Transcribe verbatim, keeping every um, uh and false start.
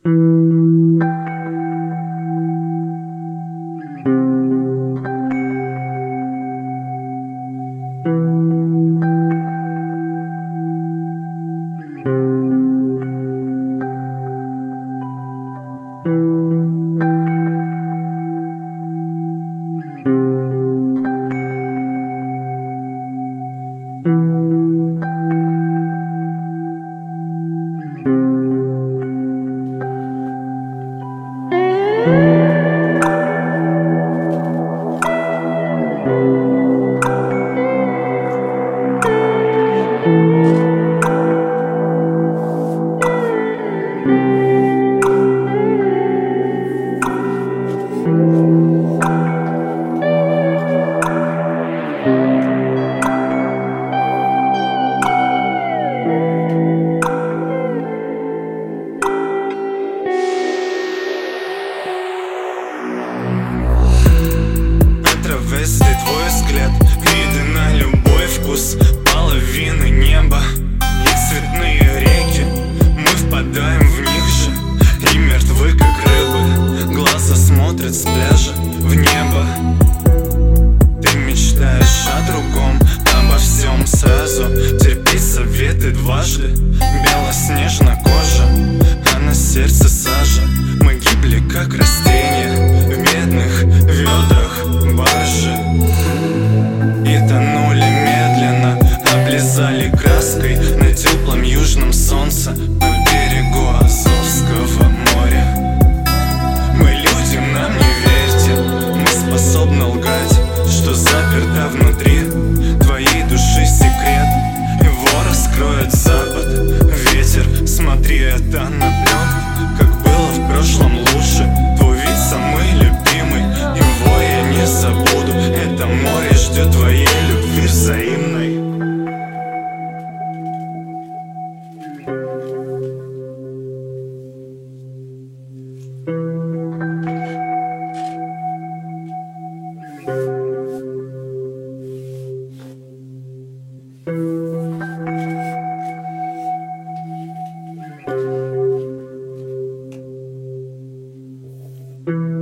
Если твой взгляд, виды на любой вкус, половины неба и цветные реки, мы впадаем в них же и мертвы, как рыбы. Глаза смотрят с пляжа в небо. Ты мечтаешь о другом, обо всем сразу. Терпеть советы дважды, белоснежна кожа, а на сердце сажа. Мы гибли, как растения, в медных ведрах баржи, и тонули медленно, облизали краской на теплом южном солнце по берегу Азовского моря. Мы люди, нам не верьте, мы способны лгать, что заперто внутри твоей души секрет. Его раскроет запад, ветер, смотри, это на пленку, как было в прошлом лучше. Твой вид самый любимый, его я не забуду. Это море ждет твоей любви взаимной. Thank you.